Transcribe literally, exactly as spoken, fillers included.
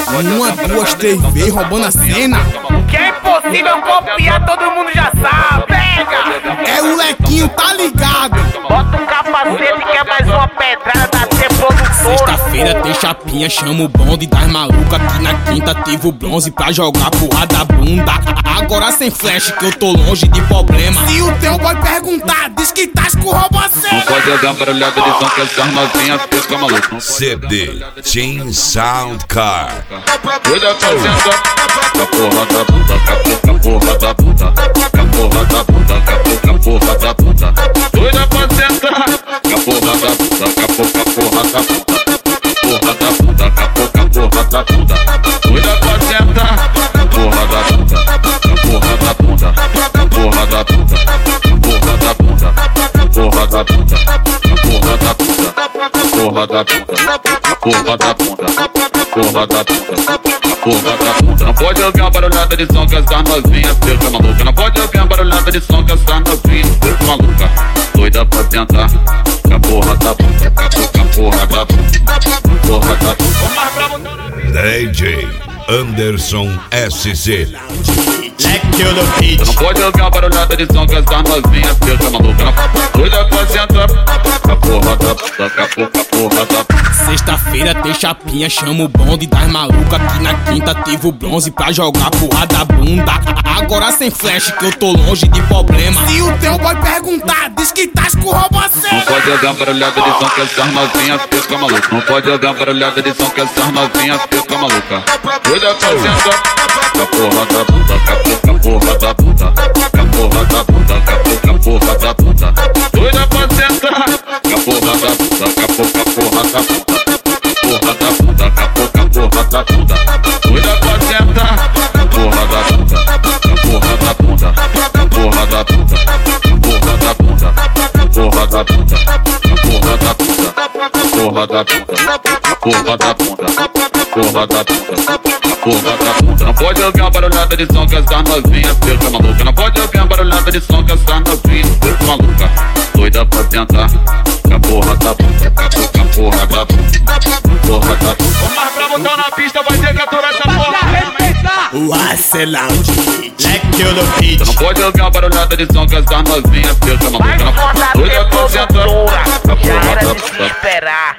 Uma, duas, três vezes roubando a cena. Que é impossível copiar, todo mundo já sabe. Pega! É o Lequinho, tá ligado? Bota um capacete que é mais uma pedrada da T Produtora. Sexta-feira tem chapinha, chama o bonde das malucas. Aqui na quinta teve o bronze pra jogar porra da bunda. Agora sem flash que eu tô longe de problema. Se o teu boy perguntar, diz que tá com robocena. Não pode jogar barulhada de som que essas novinhas fica maluco. C D Team Sound Car. Cuida com a porra da puta, com a porra da puta, com a porra da puta, com a porra da puta. Cuida com a sentar, com a porra da puta, com a porra da puta, porra da puta, com a porra da puta. Cuida com a sentar, com a porra da puta, com a porra da puta, com a porra da puta, porra da puta, porra da puta, porra da puta, porra da puta, porra da puta, porra da puta. Porra da puta. Não pode ouvir uma barulhada de som que essa novinha fica maluca. Não pode ouvir uma barulhada de som que essa novinha fica maluca. Doida pra tentar com a porra da puta, com a porra da puta, porra da puta. D J Anderson S Z. Não pode ouvir uma barulhada de som que essa novinha fica maluca. Doida pra tentar com a porra da puta, com a porra da puta. Sexta-feira tem chapinha, chama o bonde das malucas. Aqui na quinta teve o bronze pra jogar porra da bunda. Agora sem flash que eu tô longe de problema. Se o teu boy perguntar, diz que tá com robocena. Não pode jogar barulhada de som que essas novinhas fica maluca. Não pode jogar barulhada de som que essas novinhas fica maluca. Cuida com a sentar, com a porra da puta, com a porra da puta, com a porra da puta, com a porra da puta. Cuida com a sentar, com a porra da puta, com a porra da puta, porra da puta, com a porra da puta. Cuida com a sentar, com a porra da puta, com a porra da puta, porra da puta, porra da puta, porra da puta, porra da puta, porra da puta, porra da puta, porra da puta. Porra da puta. Não pode ouvir uma barulhada de som que essa novinha fica maluca. Não pode ouvir uma barulhada de som que essa novinha fica maluca. Doida pra tentar com a porra da puta, com a porra da puta, porra da puta. O mais bravo tá na pista, vai ter que aturar essa porra. O Aceloud, Você não pode ouvir uma barulhada de som que essa novinha fica maluca. Doida pra tentar com a porra da puta. Esperar.